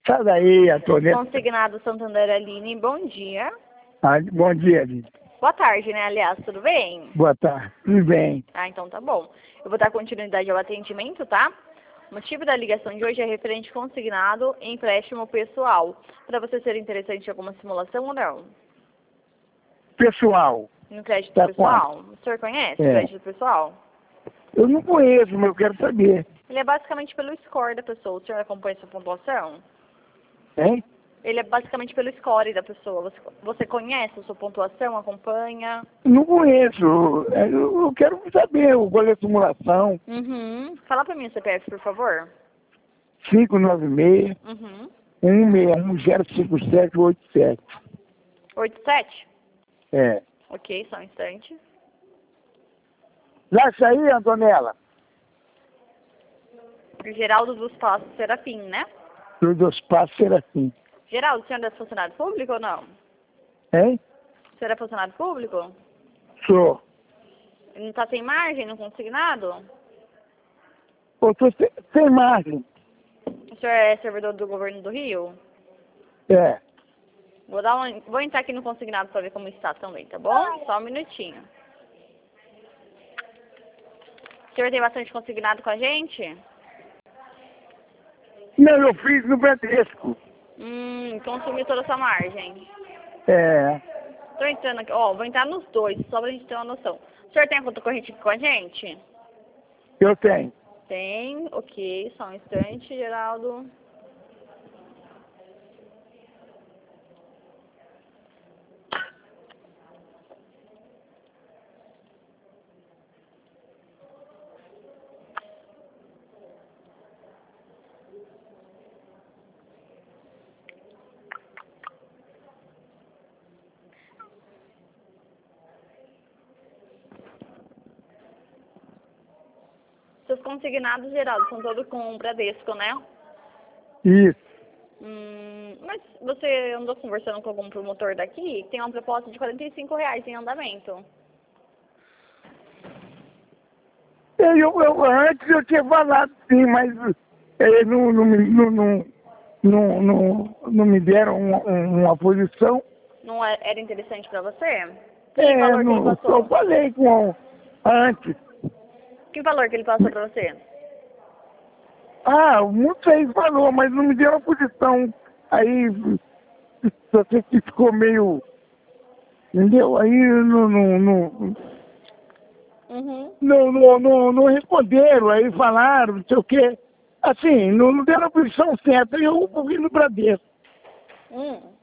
Sai daí, Antônio. Consignado Santander Aline, bom dia. Bom dia, Aline. Boa tarde, né, aliás, tudo bem? Boa tarde. Tudo bem. Ah, então tá bom. Eu vou dar continuidade ao atendimento, tá? O motivo da ligação de hoje é referente consignado em empréstimo pessoal. Para você ser interessante em alguma simulação ou não? Pessoal. No crédito Tá pessoal? O senhor conhece o crédito pessoal? Eu não conheço, mas eu quero saber. Ele é basicamente pelo score da pessoa. O senhor acompanha sua pontuação? Hein? Ele é basicamente pelo score da pessoa. Você conhece a sua pontuação, acompanha? Não conheço. Eu quero saber qual é a simulação. Uhum. Fala pra mim o CPF, por favor. 596 Uhum. 161 05787. 87? É. Ok, só um instante. Já saiu, Antonella? Geraldo dos Passos Serafim, né? Dos passos será assim. Geraldo, o senhor é funcionário público ou não? Hein? O senhor é funcionário público? Sou. Não tá sem margem no consignado? Eu tô sem margem. O senhor é servidor do governo do Rio? É. Vou entrar aqui no consignado para ver como está também, tá bom? Só um minutinho. O senhor tem bastante consignado com a gente? Não, eu fiz no Bradesco. Consumiu toda a sua margem. É. Tô entrando aqui, ó, vou entrar nos dois, só pra gente ter uma noção. O senhor tem a conta corrente aqui com a gente? Eu tenho. Tem, ok, só um instante, Geraldo. Seus consignados, Geraldo, são todos com o Bradesco, né? Isso. Mas você andou conversando com algum promotor daqui? Tem uma proposta de R$ 45 em andamento. Antes eu tinha falado sim, mas não me deram uma posição. Não era interessante pra você? Que valor que ele Eu passou? falei com antes. Que valor que ele passou pra você? Muito aí falou, mas não me deu uma posição. Aí você que ficou meio. Entendeu? Aí não responderam, aí falaram, não sei o quê. Assim, não deram a posição certa e eu vim no Bradesco.